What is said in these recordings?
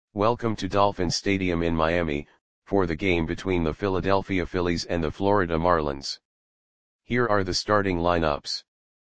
Welcome to Dolphin Stadium in Miami, for the game between the Philadelphia Phillies and the Florida Marlins. Here are the starting lineups.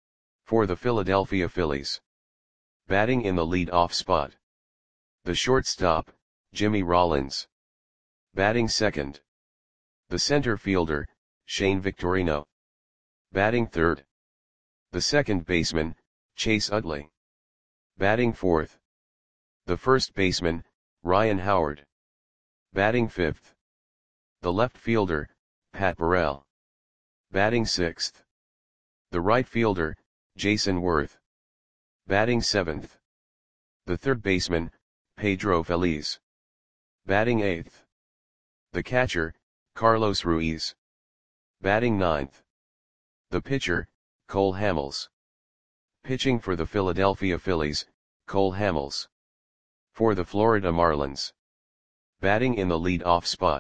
For the Philadelphia Phillies. Batting in the lead-off spot. The shortstop, Jimmy Rollins. Batting second. The center fielder, Shane Victorino. Batting third. The second baseman, Chase Utley. Batting fourth. The first baseman, Ryan Howard. Batting fifth. The left fielder, Pat Burrell. Batting sixth. The right fielder, Jason Worth. Batting seventh. The third baseman, Pedro Feliz. Batting eighth. The catcher, Carlos Ruiz. Batting ninth. The pitcher, Cole Hamels. Pitching for the Philadelphia Phillies, Cole Hamels. For the Florida Marlins. Batting in the lead-off spot.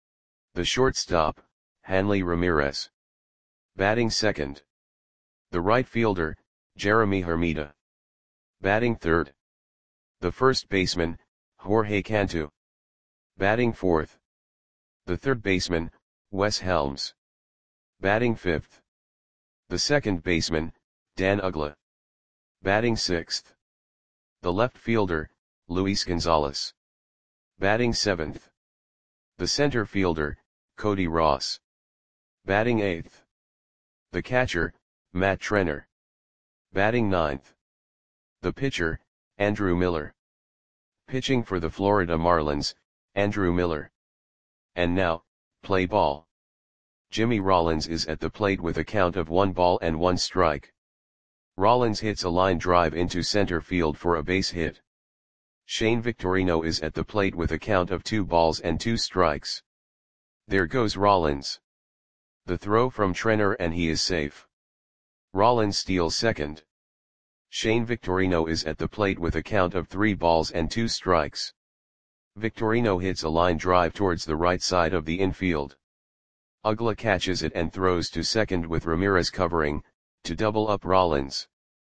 The shortstop, Hanley Ramirez. Batting second. The right fielder, Jeremy Hermida. Batting third. The first baseman, Jorge Cantu. Batting fourth. The third baseman, Wes Helms. Batting fifth. The second baseman, Dan Uggla. Batting sixth. The left fielder, Luis Gonzalez. Batting seventh. The center fielder, Cody Ross. Batting eighth. The catcher, Matt Trenner. Batting ninth. The pitcher, Andrew Miller. Pitching for the Florida Marlins, Andrew Miller. And now, play ball. Jimmy Rollins is at the plate with a count of 1 strike. Rollins hits a line drive into center field for a base hit. Shane Victorino is at the plate with a count of 2 strikes. There goes Rollins. The throw from Trenner and he is safe. Rollins steals second. Shane Victorino is at the plate with a count of 3 strikes. Victorino hits a line drive towards the right side of the infield. Uggla catches it and throws to second with Ramirez covering, to double up Rollins.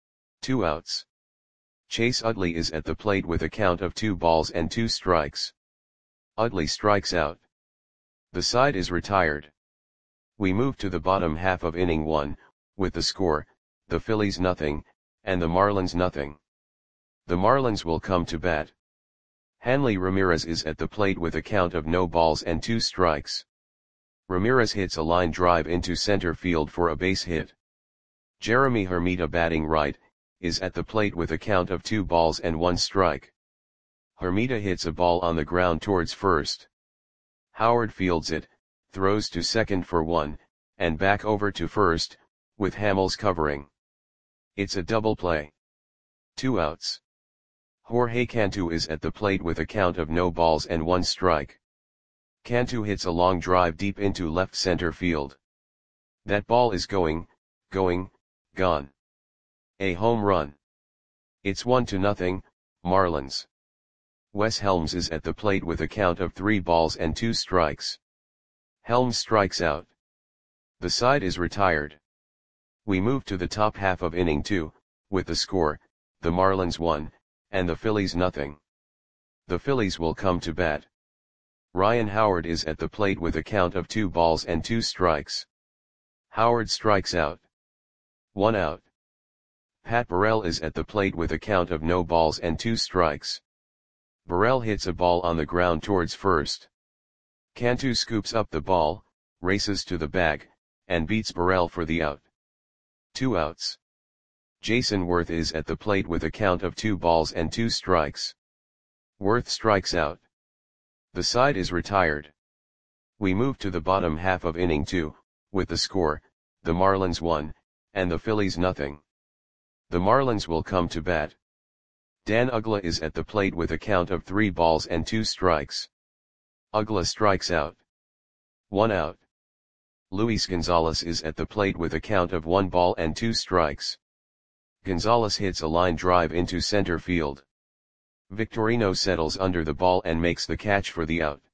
2 outs. Chase Utley is at the plate with a count of 2 strikes. Utley strikes out. The side is retired. We move to the bottom half of inning 1, with the score, the Phillies nothing, and the Marlins nothing. The Marlins will come to bat. Hanley Ramirez is at the plate with a count of 2 strikes. Ramirez hits a line drive into center field for a base hit. Jeremy Hermida batting right, is at the plate with a count of 2 strike. Hermida hits a ball on the ground towards first. Howard fields it, throws to second for 1, and back over to first, with Hamels covering. It's a double play. 2 outs. Jorge Cantu is at the plate with a count of 1 strike. Cantu hits a long drive deep into left center field. That ball is going, gone. A home run. It's 1-0, Marlins. Wes Helms is at the plate with a count of 3 strikes. Helms strikes out. The side is retired. We move to the top half of inning 2, with the score, the Marlins 1, and the Phillies nothing. The Phillies will come to bat. Ryan Howard is at the plate with a count of 2 strikes. Howard strikes out. 1 out. Pat Burrell is at the plate with a count of 2 strikes. Burrell hits a ball on the ground towards first. Cantu scoops up the ball, races to the bag, and beats Burrell for the out. 2 outs. Jason Worth is at the plate with a count of 2 strikes. Worth strikes out. The side is retired. We move to the bottom half of inning 2, with the score, the Marlins 1, and the Phillies nothing. The Marlins will come to bat. Dan Uggla is at the plate with a count of 3 strikes. Uggla strikes out. 1 out. Luis Gonzalez is at the plate with a count of 1 strikes. Gonzalez hits a line drive into center field. Victorino settles under the ball and makes the catch for the out.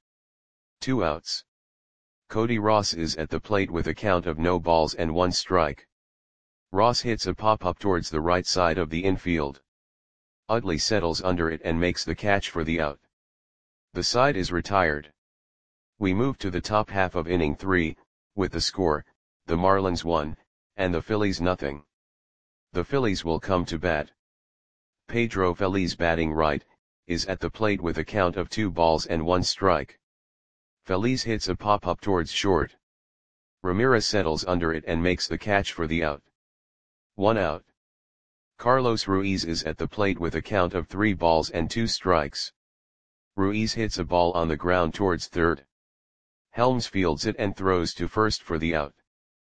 2 outs. Cody Ross is at the plate with a count of 1 strike. Ross hits a pop-up towards the right side of the infield. Utley settles under it and makes the catch for the out. The side is retired. We move to the top half of inning 3, with the score, the Marlins 1, and the Phillies nothing. The Phillies will come to bat. Pedro Feliz, batting right, is at the plate with a count of 2 balls and 1 strike. Feliz hits a pop-up towards short. Ramirez settles under it and makes the catch for the out. 1 out. Carlos Ruiz is at the plate with a count of 3 balls and 2 strikes. Ruiz hits a ball on the ground towards third. Helms fields it and throws to first for the out.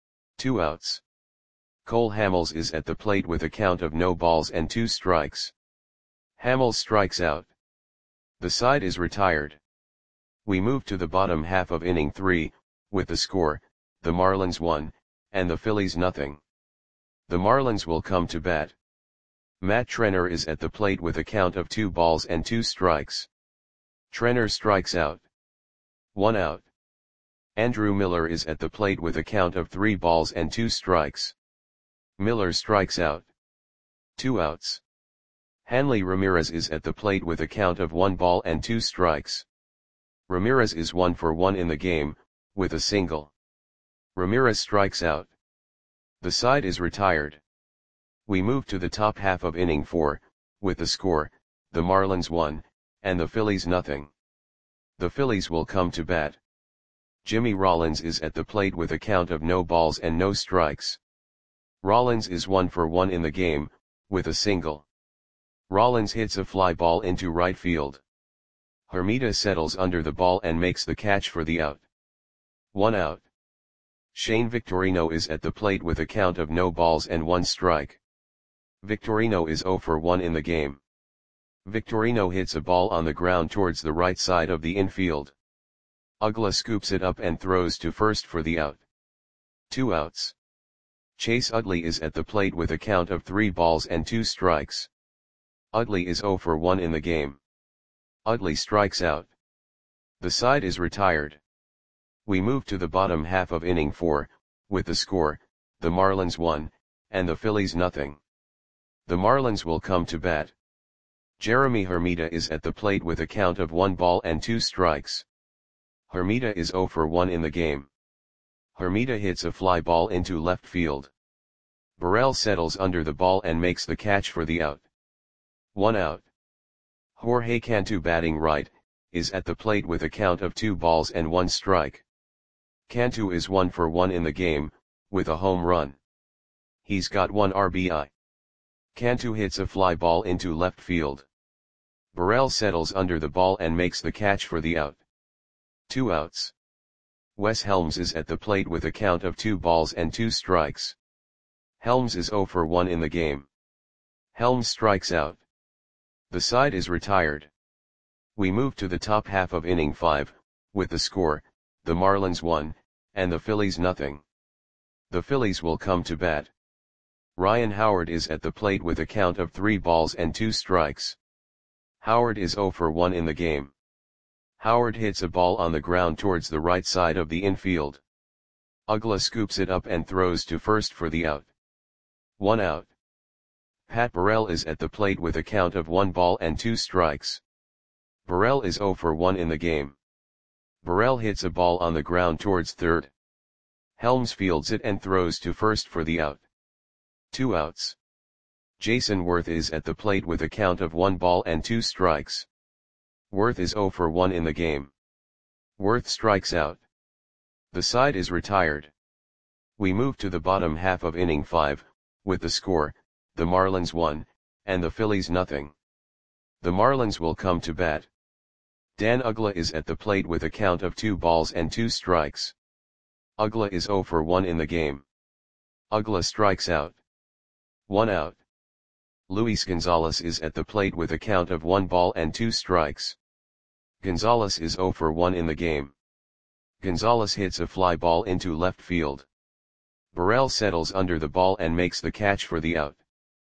2 outs. Cole Hamels is at the plate with a count of no balls and 2 strikes. Hamels strikes out. The side is retired. We move to the bottom half of inning 3, with the score, the Marlins 1, and the Phillies nothing. The Marlins will come to bat. Matt Trenner is at the plate with a count of 2 balls and 2 strikes. Trenner strikes out. 1 out. Andrew Miller is at the plate with a count of 3 balls and 2 strikes. Miller strikes out. 2 outs. Hanley Ramirez is at the plate with a count of 1 ball and 2 strikes. Ramirez is 1 for 1 in the game, with a single. Ramirez strikes out. The side is retired. We move to the top half of inning 4, with the score, the Marlins 1, and the Phillies nothing. The Phillies will come to bat. Jimmy Rollins is at the plate with a count of no balls and no strikes. Rollins is 1 for 1 in the game, with a single. Rollins hits a fly ball into right field. Hermida settles under the ball and makes the catch for the out. 1 out. Shane Victorino is at the plate with a count of no balls and 1 strike. Victorino is 0 for 1 in the game. Victorino hits a ball on the ground towards the right side of the infield. Uggla scoops it up and throws to first for the out. 2 outs. Chase Utley is at the plate with a count of 3 balls and 2 strikes. Utley is 0 for 1 in the game. Utley strikes out. The side is retired. We move to the bottom half of inning 4, with the score, the Marlins 1, and the Phillies nothing. The Marlins will come to bat. Jeremy Hermida is at the plate with a count of 1 ball and 2 strikes. Hermida is 0 for 1 in the game. Hermida hits a fly ball into left field. Burrell settles under the ball and makes the catch for the out. 1 out. Jorge Cantu, batting right, is at the plate with a count of 2 balls and 1 strike. Cantu is 1 for 1 in the game, with a home run. He's got 1 RBI. Cantu hits a fly ball into left field. Burrell settles under the ball and makes the catch for the out. 2 outs. Wes Helms is at the plate with a count of 2 balls and 2 strikes. Helms is 0 for 1 in the game. Helms strikes out. The side is retired. We move to the top half of inning 5, with the score, the Marlins 1, and the Phillies nothing. The Phillies will come to bat. Ryan Howard is at the plate with a count of 3 balls and 2 strikes. Howard is 0 for 1 in the game. Howard hits a ball on the ground towards the right side of the infield. Uggla scoops it up and throws to first for the out. 1 out. Pat Burrell is at the plate with a count of 1 ball and 2 strikes. Burrell is 0 for 1 in the game. Burrell hits a ball on the ground towards third. Helms fields it and throws to first for the out. 2 outs. Jason Worth is at the plate with a count of 1 ball and 2 strikes. Worth is 0 for 1 in the game. Worth strikes out. The side is retired. We move to the bottom half of inning 5, with the score, the Marlins 1, and the Phillies nothing. The Marlins will come to bat. Dan Uggla is at the plate with a count of 2 balls and 2 strikes. Uggla is 0 for 1 in the game. Uggla strikes out. 1 out. Luis Gonzalez is at the plate with a count of 1 ball and 2 strikes. Gonzalez is 0 for 1 in the game. Gonzalez hits a fly ball into left field. Burrell settles under the ball and makes the catch for the out.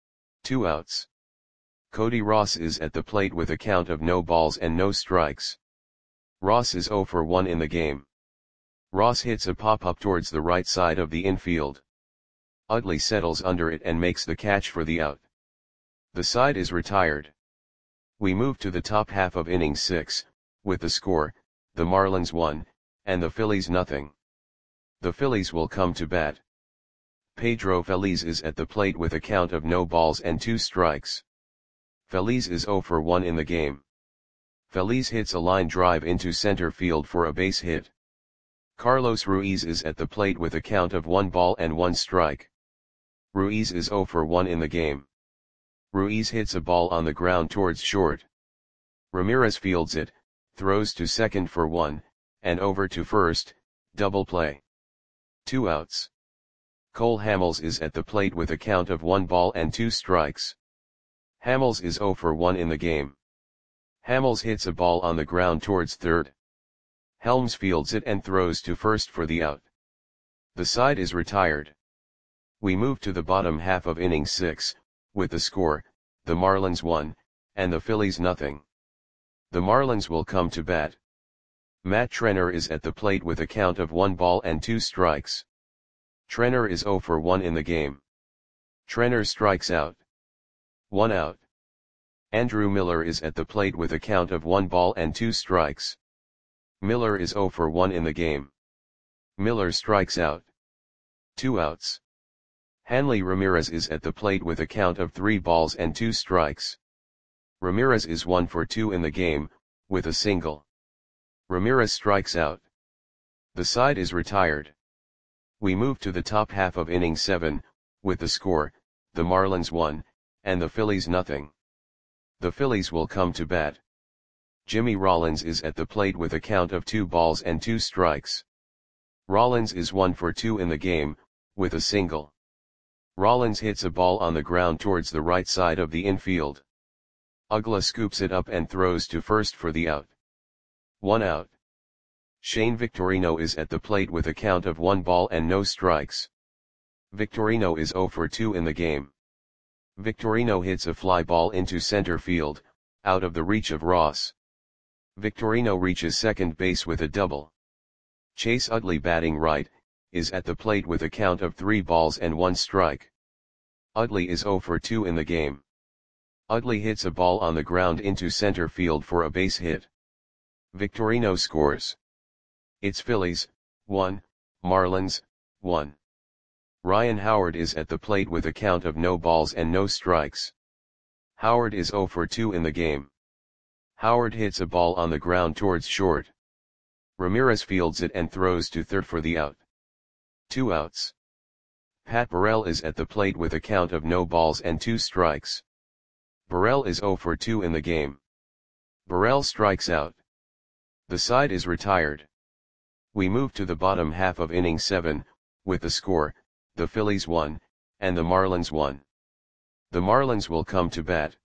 2 outs. Cody Ross is at the plate with a count of no balls and no strikes. Ross is 0 for 1 in the game. Ross hits a pop-up towards the right side of the infield. Utley settles under it and makes the catch for the out. The side is retired. We move to the top half of inning 6, with the score, the Marlins 1, and the Phillies nothing. The Phillies will come to bat. Pedro Feliz is at the plate with a count of no balls and 2 strikes. Feliz is 0 for 1 in the game. Feliz hits a line drive into center field for a base hit. Carlos Ruiz is at the plate with a count of 1 ball and 1 strike. Ruiz is 0 for 1 in the game. Ruiz hits a ball on the ground towards short. Ramirez fields it, throws to second for 1, and over to first, double play. 2 outs. Cole Hamels is at the plate with a count of 1 ball and 2 strikes. Hamels is 0 for 1 in the game. Hamels hits a ball on the ground towards third. Helms fields it and throws to first for the out. The side is retired. We move to the bottom half of inning 6, with the score, the Marlins 1, and the Phillies nothing. The Marlins will come to bat. Matt Trenner is at the plate with a count of 1 ball and 2 strikes. Trenner is 0 for 1 in the game. Trenner strikes out. 1 out. Andrew Miller is at the plate with a count of 1 ball and 2 strikes. Miller is 0 for 1 in the game. Miller strikes out. 2 outs. Hanley Ramirez is at the plate with a count of 3 balls and 2 strikes. Ramirez is 1 for 2 in the game, with a single. Ramirez strikes out. The side is retired. We move to the top half of inning 7, with the score, the Marlins 1, and the Phillies nothing. The Phillies will come to bat. Jimmy Rollins is at the plate with a count of 2 balls and 2 strikes. Rollins is 1 for 2 in the game, with a single. Rollins hits a ball on the ground towards the right side of the infield. Uggla scoops it up and throws to first for the out. 1 out. Shane Victorino is at the plate with a count of 1 ball and no strikes. Victorino is 0 for 2 in the game. Victorino hits a fly ball into center field, out of the reach of Ross. Victorino reaches second base with a double. Chase Utley, batting right, is at the plate with a count of 3 balls and 1 strike. Utley is 0 for 2 in the game. Utley hits a ball on the ground into center field for a base hit. Victorino scores. It's Phillies, 1, Marlins, 1. Ryan Howard is at the plate with a count of no balls and no strikes. Howard is 0 for 2 in the game. Howard hits a ball on the ground towards short. Ramirez fields it and throws to third for the out. 2 outs. Pat Burrell is at the plate with a count of no balls and 2 strikes. Burrell is 0 for 2 in the game. Burrell strikes out. The side is retired. We move to the bottom half of inning 7, with the score, the Phillies 1, and the Marlins 1. The Marlins will come to bat.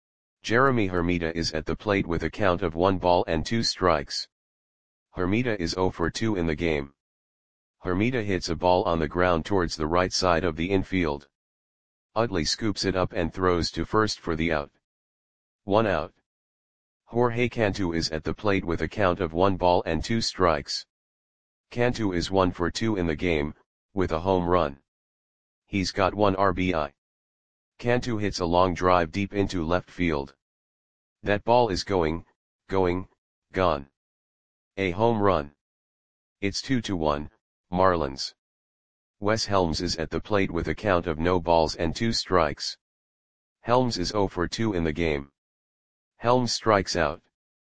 Jeremy Hermida is at the plate with a count of 1 ball and 2 strikes. Hermida is 0 for 2 in the game. Hermida hits a ball on the ground towards the right side of the infield. Utley scoops it up and throws to first for the out. 1 out. Jorge Cantu is at the plate with a count of 1 ball and 2 strikes. Cantu is 1 for 2 in the game, with a home run. He's got 1 RBI. Cantu hits a long drive deep into left field. That ball is going, gone. A home run. It's 2-1, Marlins. Wes Helms is at the plate with a count of no balls and 2 strikes. Helms is 0 for 2 in the game. Helms strikes out.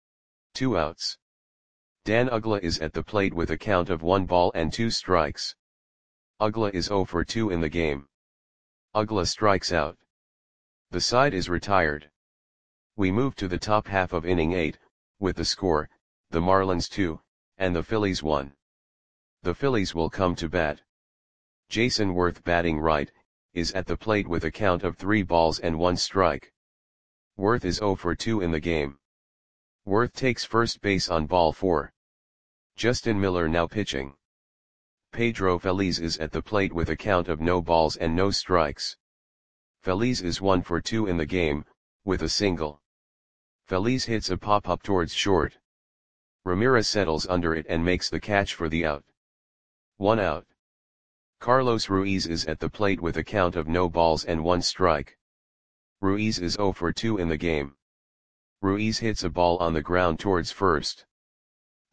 2 outs. Dan Uggla is at the plate with a count of 1 ball and 2 strikes. Uggla is 0 for 2 in the game. Uggla strikes out. The side is retired. We move to the top half of inning 8, with the score, the Marlins 2, and the Phillies 1. The Phillies will come to bat. Jason Worth, batting right, is at the plate with a count of 3 balls and 1 strike. Worth is 0 for 2 in the game. Worth takes first base on ball 4. Justin Miller now pitching. Pedro Feliz is at the plate with a count of no balls and no strikes. Feliz is 1 for 2 in the game, with a single. Feliz hits a pop-up towards short. Ramirez settles under it and makes the catch for the out. 1 out. Carlos Ruiz is at the plate with a count of no balls and 1 strike. Ruiz is 0 for 2 in the game. Ruiz hits a ball on the ground towards first.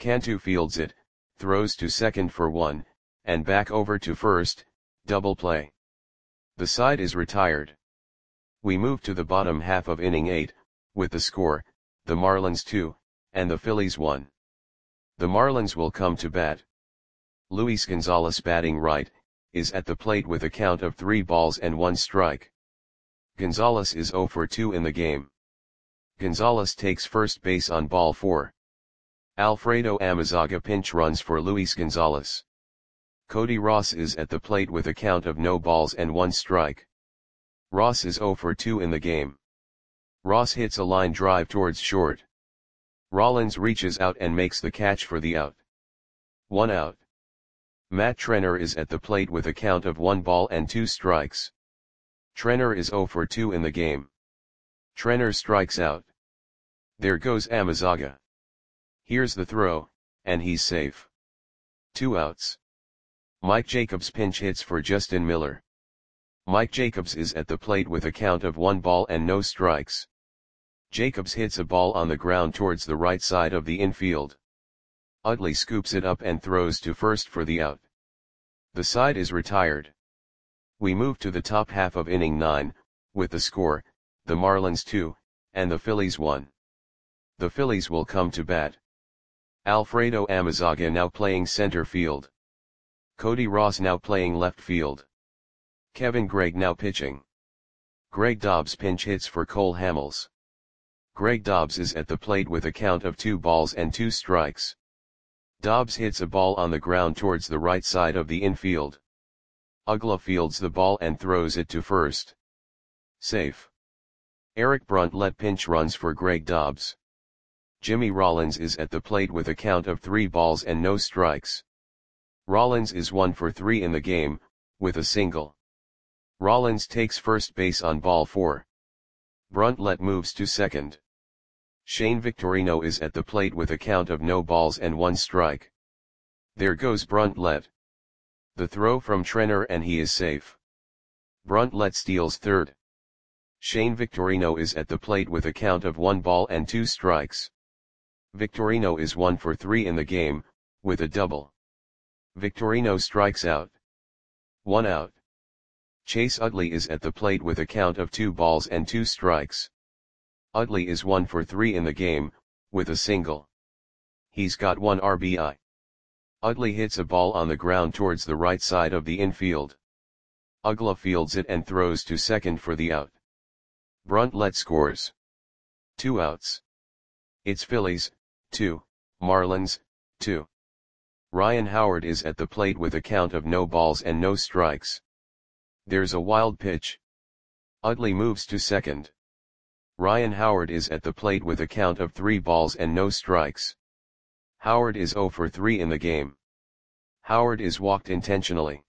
Cantu fields it, throws to second for 1, and back over to first, double play. The side is retired. We move to the bottom half of inning 8, with the score, the Marlins 2, and the Phillies 1. The Marlins will come to bat. Luis Gonzalez, batting right, is at the plate with a count of 3 balls and 1 strike. Gonzalez is 0 for 2 in the game. Gonzalez takes first base on ball 4. Alfredo Amezaga pinch runs for Luis Gonzalez. Cody Ross is at the plate with a count of no balls and 1 strike. Ross is 0 for 2 in the game. Ross hits a line drive towards short. Rollins reaches out and makes the catch for the out. 1 out. Matt Trenner is at the plate with a count of 1 ball and 2 strikes. Trenner is 0 for 2 in the game. Trenner strikes out. There goes Amezaga. Here's the throw, and he's safe. 2 outs. Mike Jacobs pinch hits for Justin Miller. Mike Jacobs is at the plate with a count of 1 ball and no strikes. Jacobs hits a ball on the ground towards the right side of the infield. Utley scoops it up and throws to first for the out. The side is retired. We move to the top half of inning 9, with the score, the Marlins 2, and the Phillies 1. The Phillies will come to bat. Alfredo Amezaga now playing center field. Cody Ross now playing left field. Kevin Gregg now pitching. Greg Dobbs pinch hits for Cole Hamels. Greg Dobbs is at the plate with a count of 2 balls and 2 strikes. Dobbs hits a ball on the ground towards the right side of the infield. Uggla fields the ball and throws it to first. Safe. Eric Bruntlett pinch runs for Greg Dobbs. Jimmy Rollins is at the plate with a count of 3 balls and no strikes. Rollins is 1 for 3 in the game, with a single. Rollins takes first base on ball 4. Bruntlett moves to second. Shane Victorino is at the plate with a count of no balls and 1 strike. There goes Bruntlett. The throw from Trenner and he is safe. Bruntlett steals third. Shane Victorino is at the plate with a count of 1 ball and 2 strikes. Victorino is 1 for 3 in the game, with a double. Victorino strikes out. 1 out. Chase Utley is at the plate with a count of 2 balls and 2 strikes. Utley is 1 for 3 in the game, with a single. He's got 1 RBI. Utley hits a ball on the ground towards the right side of the infield. Uggla fields it and throws to second for the out. Bruntlett scores. 2 outs. It's Phillies, 2, Marlins, 2. Ryan Howard is at the plate with a count of no balls and no strikes. There's a wild pitch. Utley moves to second. Ryan Howard is at the plate with a count of 3 balls and no strikes. Howard is 0 for 3 in the game. Howard is walked intentionally.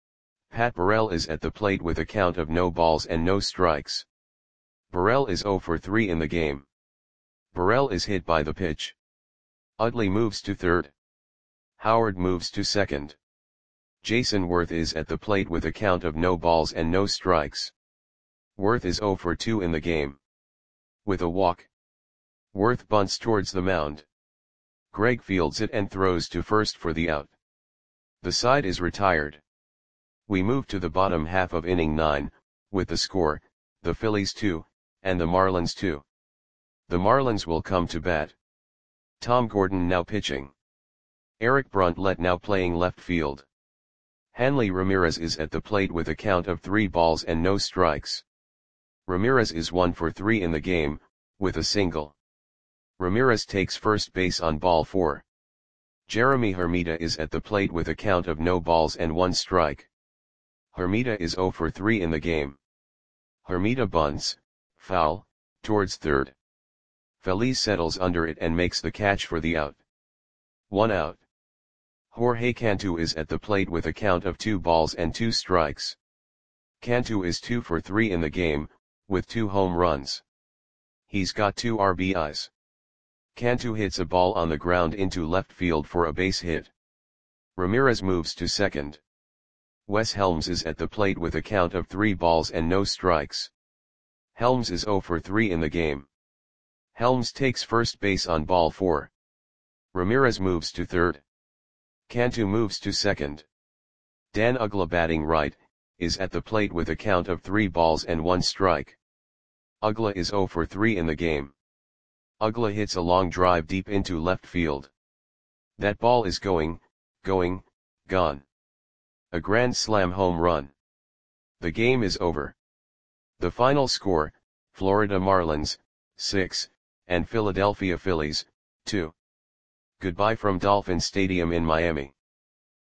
Pat Burrell is at the plate with a count of no balls and no strikes. Burrell is 0 for 3 in the game. Burrell is hit by the pitch. Utley moves to third. Howard moves to second. Jason Worth is at the plate with a count of no balls and no strikes. Worth is 0 for 2 in the game. With a walk. Worth bunts towards the mound. Gregg fields it and throws to first for the out. The side is retired. We move to the bottom half of inning 9, with the score, the Phillies 2, and the Marlins 2. The Marlins will come to bat. Tom Gordon now pitching. Eric Bruntlett now playing left field. Hanley Ramirez is at the plate with a count of 3 balls and no strikes. Ramirez is 1 for 3 in the game, with a single. Ramirez takes first base on ball 4. Jeremy Hermida is at the plate with a count of no balls and 1 strike. Hermida is 0 for 3 in the game. Hermida bunts, foul, towards third. Feliz settles under it and makes the catch for the out. 1 out. Jorge Cantu is at the plate with a count of 2 balls and 2 strikes. Cantu is 2 for 3 in the game, with 2 home runs. He's got 2 RBIs. Cantu hits a ball on the ground into left field for a base hit. Ramirez moves to second. Wes Helms is at the plate with a count of 3 balls and no strikes. Helms is 0 for 3 in the game. Helms takes first base on ball 4. Ramirez moves to third. Cantu moves to second. Dan Uggla batting right, is at the plate with a count of 3 balls and 1 strike. Uggla is 0 for 3 in the game. Uggla hits a long drive deep into left field. That ball is going, gone. A grand slam home run. The game is over. The final score, Florida Marlins, 6, and Philadelphia Phillies, 2. Goodbye from Dolphin Stadium in Miami.